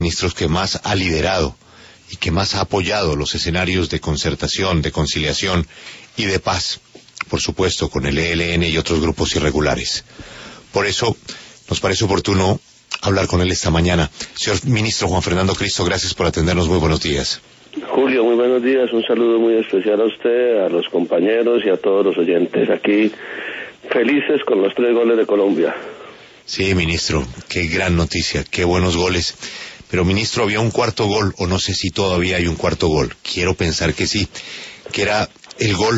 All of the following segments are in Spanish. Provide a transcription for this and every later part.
ministros que más ha liderado y que más ha apoyado los escenarios de concertación, de conciliación y de paz, por supuesto, con el ELN y otros grupos irregulares. Por eso nos parece oportuno hablar con él esta mañana. Señor ministro Juan Fernando Cristo, gracias por atendernos. Muy buenos días. Julio, muy buenos días. Un saludo muy especial a usted, a los compañeros y a todos los oyentes. Aquí felices con los 3 goles de Colombia. Sí, ministro, qué gran noticia, qué buenos goles. Pero, ministro, había un cuarto gol, o no sé si todavía hay un cuarto gol. Quiero pensar que sí, que era el gol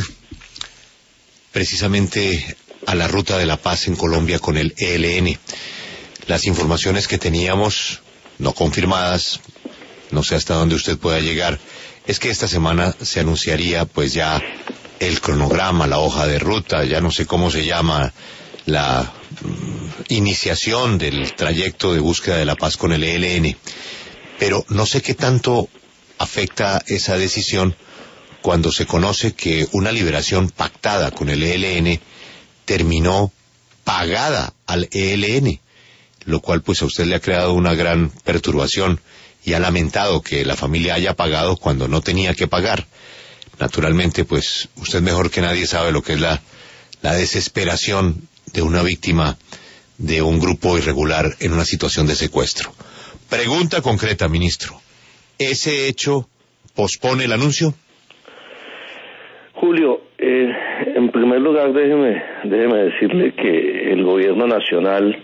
precisamente a la ruta de la paz en Colombia con el ELN. Las informaciones que teníamos, no confirmadas, no sé hasta dónde usted pueda llegar, es que esta semana se anunciaría pues ya el cronograma, la hoja de ruta, ya no sé cómo se llama, la iniciación del trayecto de búsqueda de la paz con el ELN. Pero no sé qué tanto afecta esa decisión cuando se conoce que una liberación pactada con el ELN terminó pagada al ELN, lo cual pues a usted le ha creado una gran perturbación y ha lamentado que la familia haya pagado cuando no tenía que pagar. Naturalmente, pues usted mejor que nadie sabe lo que es la desesperación de una víctima de un grupo irregular en una situación de secuestro. Pregunta concreta, ministro. ¿Ese hecho pospone el anuncio? Julio, en primer lugar déjeme decirle que el gobierno nacional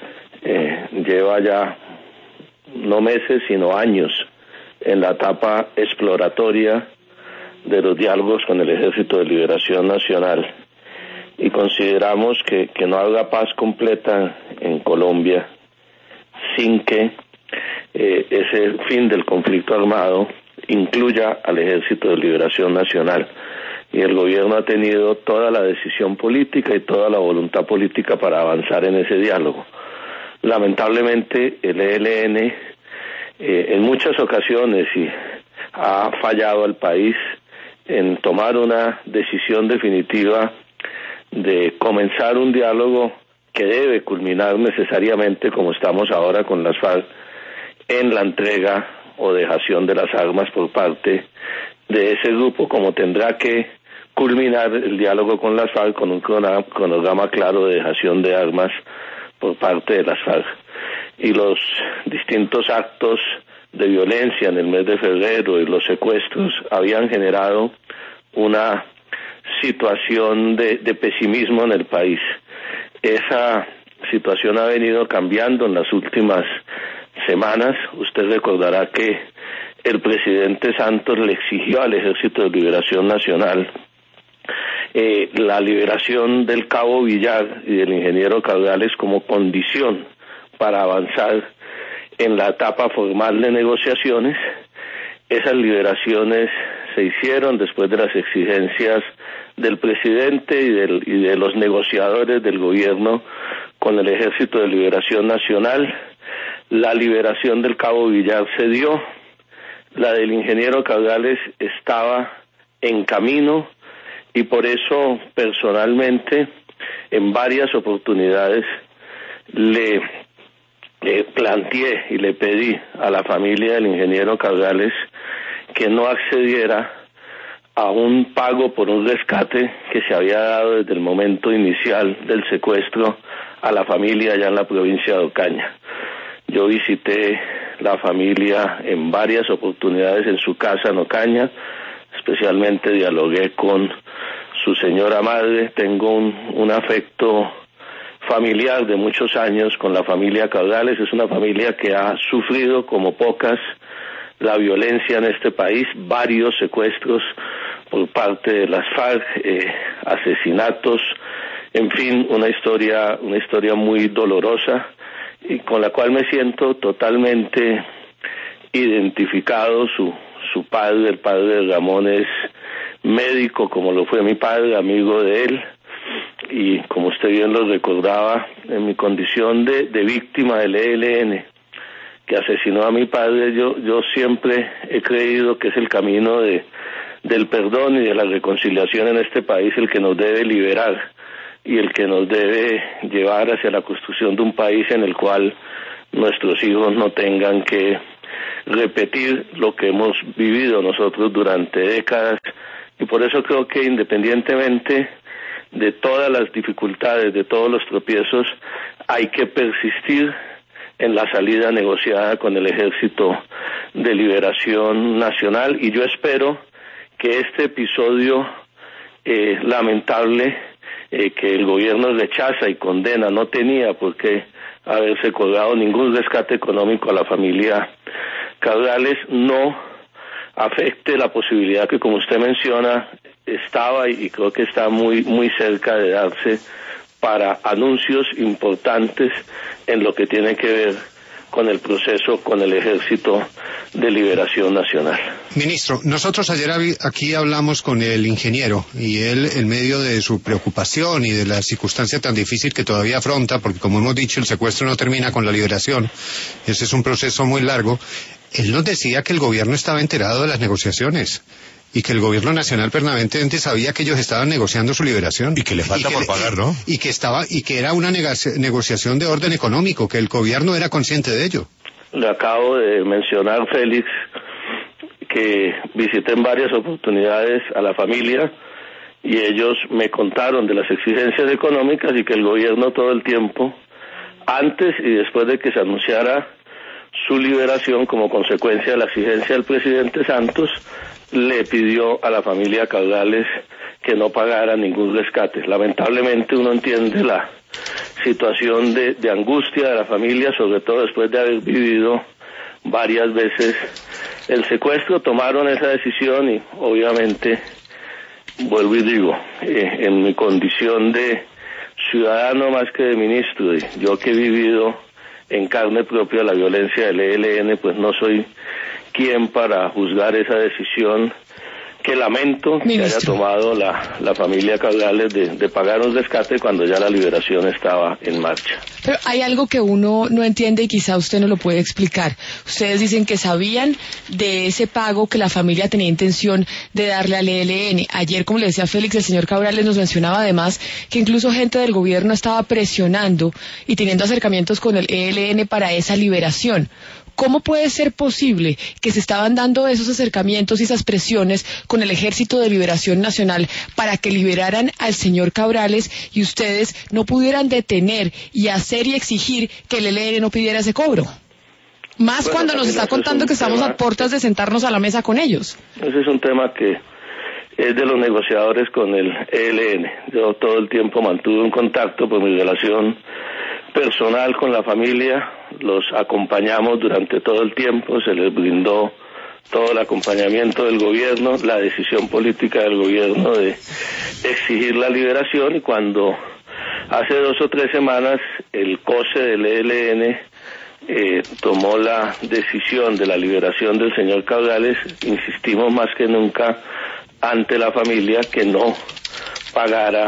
lleva ya no meses sino años en la etapa exploratoria de los diálogos con el Ejército de Liberación Nacional, y consideramos que no habrá paz completa en Colombia sin que ese fin del conflicto armado incluya al Ejército de Liberación Nacional, y el gobierno ha tenido toda la decisión política y toda la voluntad política para avanzar en ese diálogo. Lamentablemente el ELN en muchas ocasiones ha fallado al país en tomar una decisión definitiva de comenzar un diálogo que debe culminar necesariamente, como estamos ahora con las FARC, en la entrega o dejación de las armas por parte de ese grupo, como tendrá que culminar el diálogo con las FARC con un cronograma claro de dejación de armas por parte de las FARC. Y los distintos actos de violencia en el mes de febrero y los secuestros habían generado una situación de pesimismo en el país. Esa situación ha venido cambiando en las últimas semanas. Usted recordará que el presidente Santos le exigió al Ejército de Liberación Nacional la liberación del cabo Villar y del ingeniero Caudales como condición para avanzar en la etapa formal de negociaciones. Esas liberaciones se hicieron después de las exigencias del presidente y de los negociadores del gobierno con el Ejército de Liberación Nacional. La liberación del cabo Villar se dio, la del ingeniero Caudales estaba en camino, y por eso personalmente en varias oportunidades le planteé y le pedí a la familia del ingeniero Caudales que no accediera a un pago por un rescate que se había dado desde el momento inicial del secuestro a la familia allá en la provincia de Ocaña. Yo visité la familia en varias oportunidades en su casa en Ocaña, especialmente dialogué con su señora madre. Tengo un afecto familiar de muchos años con la familia Caudales. Es una familia que ha sufrido como pocas la violencia en este país, varios secuestros por parte de las FARC, asesinatos, en fin, una historia muy dolorosa y con la cual me siento totalmente identificado. Su padre, el padre de Ramón, es médico como lo fue mi padre, amigo de él, y como usted bien lo recordaba, en mi condición de víctima del ELN que asesinó a mi padre, yo siempre he creído que es el camino del perdón y de la reconciliación en este país el que nos debe liberar y el que nos debe llevar hacia la construcción de un país en el cual nuestros hijos no tengan que repetir lo que hemos vivido nosotros durante décadas, y por eso creo que independientemente de todas las dificultades, de todos los tropiezos, hay que persistir en la salida negociada con el Ejército de Liberación Nacional, y yo espero que este episodio lamentable que el gobierno rechaza y condena, no tenía por qué haberse colgado ningún rescate económico a la familia Cabrales, no afecte la posibilidad que, como usted menciona, estaba y creo que está muy cerca de darse para anuncios importantes en lo que tiene que ver con el proceso con el Ejército de Liberación Nacional. Ministro, nosotros ayer aquí hablamos con el ingeniero y él, en medio de su preocupación y de la circunstancia tan difícil que todavía afronta, porque como hemos dicho, el secuestro no termina con la liberación, ese es un proceso muy largo, él nos decía que el gobierno estaba enterado de las negociaciones y que el gobierno nacional permanentemente sabía que ellos estaban negociando su liberación. Y que le falta por pagar, ¿no? Y que era una negociación de orden económico, que el gobierno era consciente de ello. Le acabo de mencionar, Félix, que visité en varias oportunidades a la familia y ellos me contaron de las exigencias económicas y que el gobierno todo el tiempo, antes y después de que se anunciara su liberación como consecuencia de la exigencia del presidente Santos, le pidió a la familia Cabrales que no pagara ningún rescate. Lamentablemente uno entiende la situación de angustia de la familia, sobre todo después de haber vivido varias veces el secuestro. Tomaron esa decisión y obviamente, vuelvo y digo, en mi condición de ciudadano más que de ministro, y yo que he vivido en carne propia la violencia del ELN, pues no soy quien para juzgar esa decisión que lamento que haya tomado la familia Cabrales de pagar un rescate cuando ya la liberación estaba en marcha. Pero hay algo que uno no entiende y quizá usted no lo puede explicar. Ustedes dicen que sabían de ese pago que la familia tenía intención de darle al ELN. Ayer, como le decía Félix, el señor Cabrales nos mencionaba además que incluso gente del gobierno estaba presionando y teniendo acercamientos con el ELN para esa liberación. ¿Cómo puede ser posible que se estaban dando esos acercamientos y esas presiones con el Ejército de Liberación Nacional para que liberaran al señor Cabrales y ustedes no pudieran detener y hacer y exigir que el ELN no pidiera ese cobro? Más cuando nos está contando que estamos a puertas de sentarnos a la mesa con ellos. Ese es un tema que es de los negociadores con el ELN. Yo todo el tiempo mantuve un contacto por mi relación personal con la familia, los acompañamos durante todo el tiempo, se les brindó todo el acompañamiento del gobierno, la decisión política del gobierno de exigir la liberación, y cuando hace 2 o 3 semanas el COSE del ELN tomó la decisión de la liberación del señor Cabrales, insistimos más que nunca ante la familia que no pagara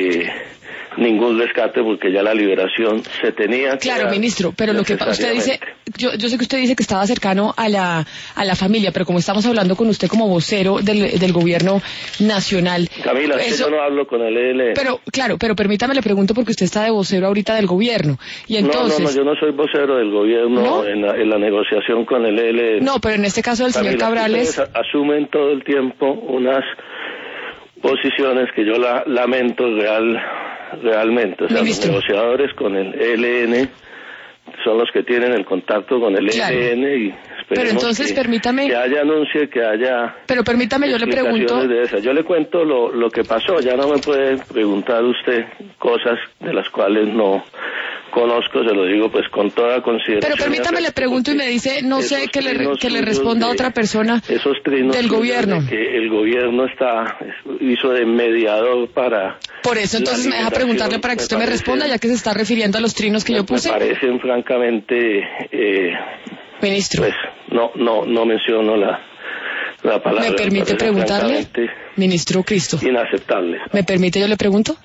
ningún rescate porque ya la liberación se tenía. Claro, ministro, pero lo que usted dice, yo sé que usted dice que estaba cercano a la familia, pero como estamos hablando con usted como vocero del gobierno nacional. Camila, yo no hablo con el ELN. Pero claro, pero permítame le pregunto porque usted está de vocero ahorita del gobierno y entonces. No, yo no soy vocero del gobierno. ¿No? en la negociación con el ELN. No, pero en este caso del señor Cabrales. Asumen todo el tiempo unas posiciones que yo lamento realmente. O sea, ministro, los negociadores con el ELN son los que tienen el contacto con el ELN y esperemos pero entonces, permítame, que haya anuncio, que haya. Pero permítame, yo le pregunto. Yo le cuento lo que pasó. Ya no me puede preguntar usted cosas de las cuales no conozco, se lo digo pues con toda consideración. Pero permítame, le pregunto y me dice, no sé, que le responda a otra persona del gobierno. De que el gobierno hizo de mediador para. Por eso entonces me deja preguntarle para que usted me responda, ya que se está refiriendo a los trinos que yo puse. Me parecen francamente. Ministro. Pues no menciono la palabra. ¿Me permite preguntarle? Ministro Cristo. Inaceptable. ¿Me permite, yo le pregunto?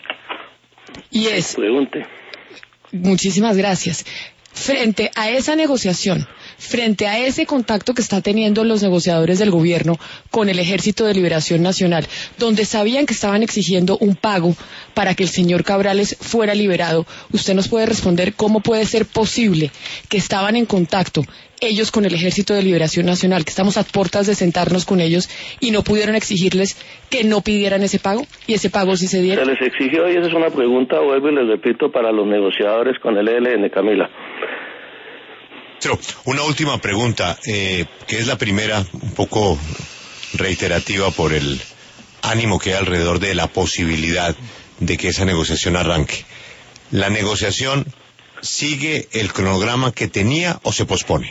Y es. Pregunte. Muchísimas gracias. Frente a esa negociación, frente a ese contacto que está teniendo los negociadores del gobierno con el Ejército de Liberación Nacional, donde sabían que estaban exigiendo un pago para que el señor Cabrales fuera liberado, usted nos puede responder cómo puede ser posible que estaban en contacto ellos con el Ejército de Liberación Nacional, que estamos a puertas de sentarnos con ellos y no pudieron exigirles que no pidieran ese pago, y ese pago sí se diera? Se les exigió, y esa es una pregunta, vuelvo y les repito, para los negociadores con el ELN, Camila. Pero una última pregunta, que es la primera, un poco reiterativa por el ánimo que hay alrededor de la posibilidad de que esa negociación arranque. ¿La negociación sigue el cronograma que tenía o se pospone?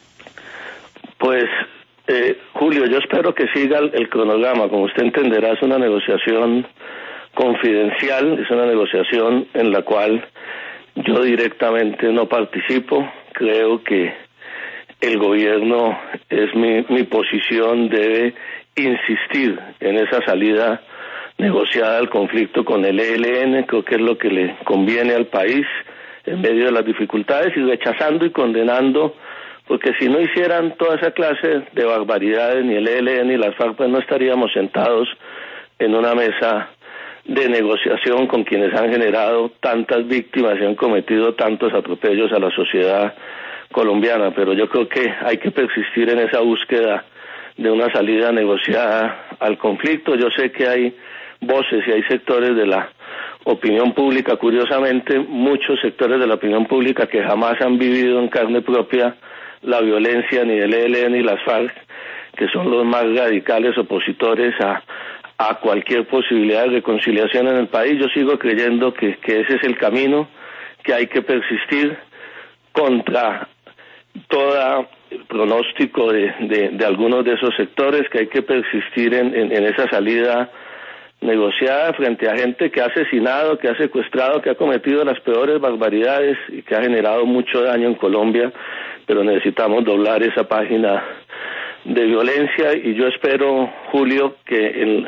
Pues, Julio, yo espero que siga el cronograma. Como usted entenderá, es una negociación confidencial, es una negociación en la cual yo directamente no participo. Creo que el gobierno, es mi posición, debe insistir en esa salida negociada al conflicto con el ELN. Creo que es lo que le conviene al país en medio de las dificultades, y rechazando y condenando, porque si no hicieran toda esa clase de barbaridades, ni el ELN ni las FARC, pues no estaríamos sentados en una mesa de negociación con quienes han generado tantas víctimas y han cometido tantos atropellos a la sociedad colombiana. Pero yo creo que hay que persistir en esa búsqueda de una salida negociada al conflicto. Yo sé que hay voces y hay sectores de la opinión pública, curiosamente muchos sectores de la opinión pública, que jamás han vivido en carne propia la violencia ni del ELN ni las FARC, que son los más radicales opositores a cualquier posibilidad de reconciliación en el país. Yo sigo creyendo que ese es el camino, que hay que persistir contra todo pronóstico de algunos de esos sectores, que hay que persistir en esa salida negociada frente a gente que ha asesinado, que ha secuestrado, que ha cometido las peores barbaridades y que ha generado mucho daño en Colombia. Pero necesitamos doblar esa página de violencia, y yo espero, Julio, que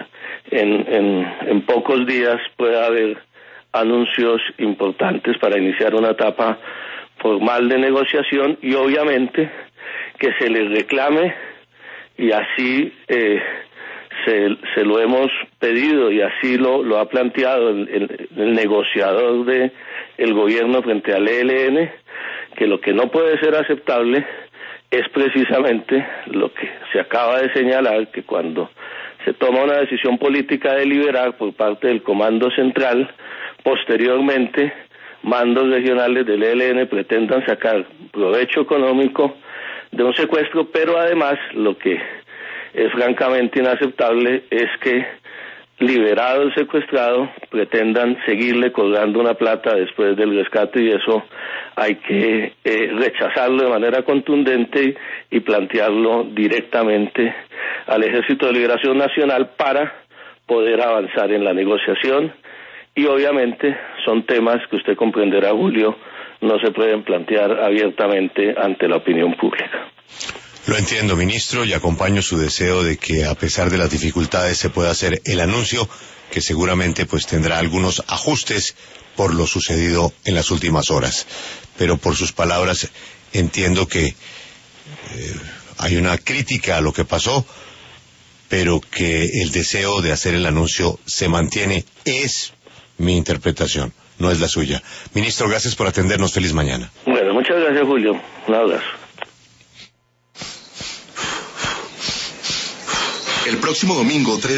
en pocos días pueda haber anuncios importantes para iniciar una etapa formal de negociación, y obviamente que se les reclame, y así se lo hemos pedido y así lo ha planteado el negociador del gobierno frente al ELN, que lo que no puede ser aceptable es precisamente lo que se acaba de señalar, que cuando se toma una decisión política de liberar por parte del Comando Central, posteriormente mandos regionales del ELN pretendan sacar provecho económico de un secuestro, pero además lo que es francamente inaceptable es que, liberado el secuestrado, pretendan seguirle colgando una plata después del rescate, y eso hay que rechazarlo de manera contundente y plantearlo directamente al Ejército de Liberación Nacional para poder avanzar en la negociación. Y obviamente son temas que usted comprenderá, Julio, no se pueden plantear abiertamente ante la opinión pública. Lo entiendo, ministro, y acompaño su deseo de que, a pesar de las dificultades, se pueda hacer el anuncio, que seguramente pues tendrá algunos ajustes por lo sucedido en las últimas horas. Pero por sus palabras entiendo que hay una crítica a lo que pasó, pero que el deseo de hacer el anuncio se mantiene. Es mi interpretación, no es la suya. Ministro, gracias por atendernos. Feliz mañana. Bueno, muchas gracias, Julio. Un abrazo. El próximo domingo, 3